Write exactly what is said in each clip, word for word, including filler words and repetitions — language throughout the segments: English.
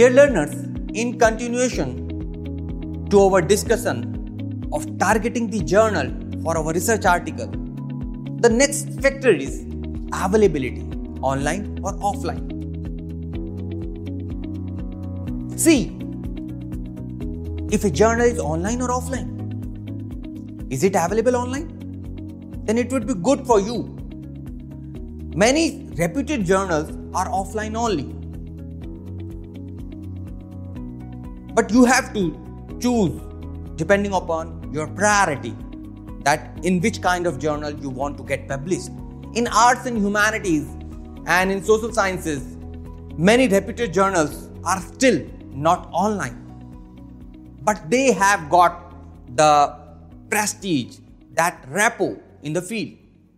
Dear learners, in continuation to our discussion of targeting the journal for our research article, the next factor is availability, online or offline. See, if a journal is online or offline, is it available online? Then it would be good for you. Many reputed journals are offline only. But you have to choose depending upon your priority that in which kind of journal you want to get published. In arts and humanities and in social sciences, many reputed journals are still not online. But they have got the prestige, that rapport in the field.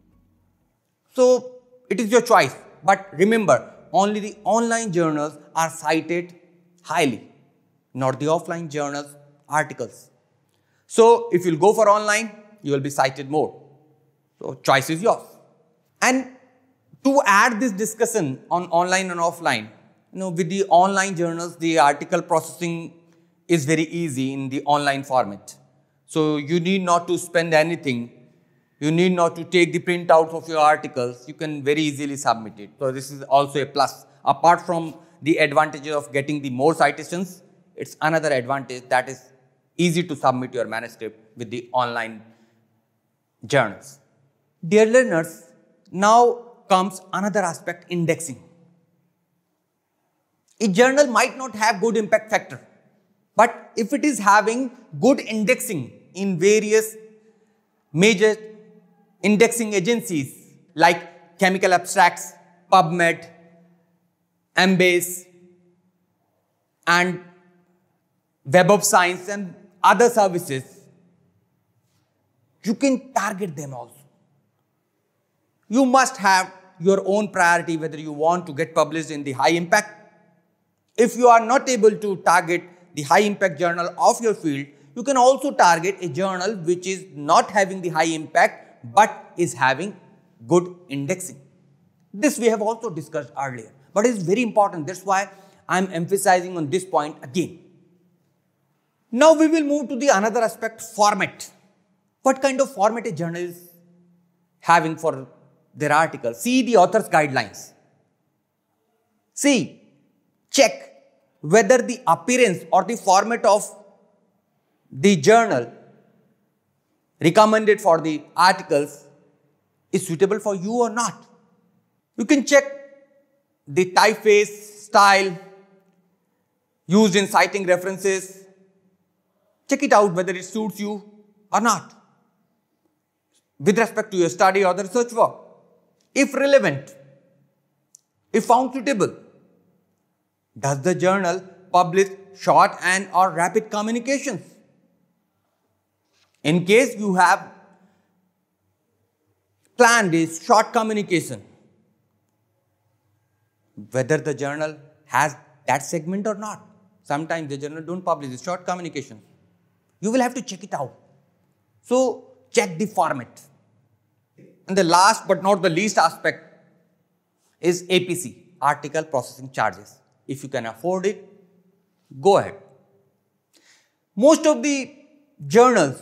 So it is your choice. But remember, only the online journals are cited highly, not the offline journals articles. So if you'll go for online, you will be cited more. So choice is yours. And to add this discussion on online and offline, you know, with the online journals, the article processing is very easy in the online format. So you need not to spend anything. You need not to take the printouts of your articles. You can very easily submit it. So this is also a plus. Apart from the advantages of getting the more citations, it's another advantage that is easy to submit your manuscript with the online journals. Dear learners, now comes another aspect, indexing. A journal might not have good impact factor, but if it is having good indexing in various major indexing agencies like Chemical Abstracts, PubMed, Embase, and Web of Science and other services, you can target them also. You must have your own priority whether you want to get published in the high impact. If you are not able to target the high impact journal of your field, you can also target a journal which is not having the high impact but is having good indexing. This we have also discussed earlier, but it is very important. That's why I am emphasizing on this point again. Now we will move to the another aspect, format. What kind of format a journal is having for their article? See the author's guidelines. See, check whether the appearance or the format of the journal recommended for the articles is suitable for you or not. You can check the typeface, style used in citing references. Check it out whether it suits you or not with respect to your study or the research work. If relevant, if found suitable, does the journal publish short and or rapid communications? In case you have planned a short communication, whether the journal has that segment or not. Sometimes the journal don't publish the short communications. You will have to check it out. So check the format. And the last but not the least aspect is A P C, article processing charges. If you can afford it, go ahead. Most of the journals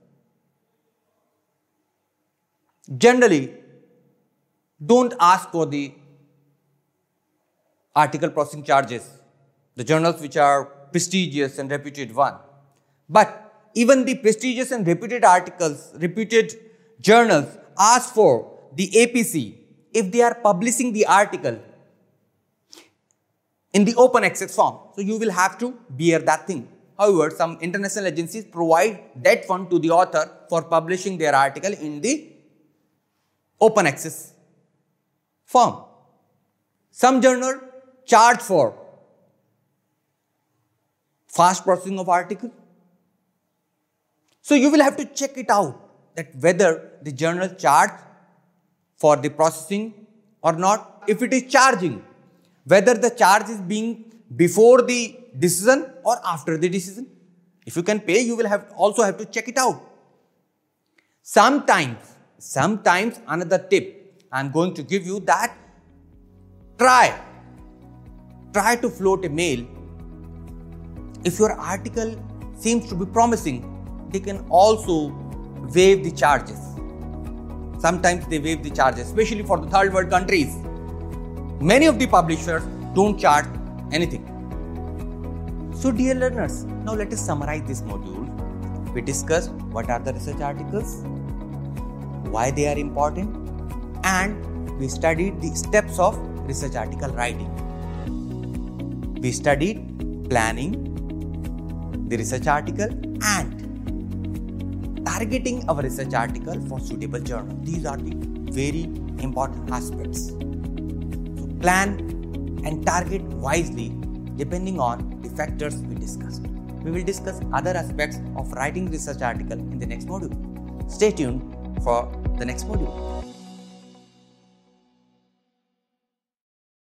generally don't ask for the article processing charges, the journals which are prestigious and reputed one. But even the prestigious and reputed articles, reputed journals ask for the A P C if they are publishing the article in the open access form. So you will have to bear that thing. However, some international agencies provide that fund to the author for publishing their article in the open access form. Some journals charge for fast processing of article. So you will have to check it out that whether the journal charge for the processing or not. If it is charging, whether the charge is being before the decision or after the decision. If you can pay, you will have also have to check it out. Sometimes, sometimes another tip I am going to give you that try, try to float a mail If your article seems to be promising, they can also waive the charges. Sometimes they waive the charges, especially for the third world countries. Many of the publishers don't charge anything. So dear learners, now let us summarize this module. We discussed what are the research articles, why they are important, and we studied the steps of research article writing. We studied planning the research article and targeting our research article for suitable journal. These are the very important aspects. So plan and target wisely depending on the factors we discussed. We will discuss other aspects of writing research article in the next module. Stay tuned for the next module.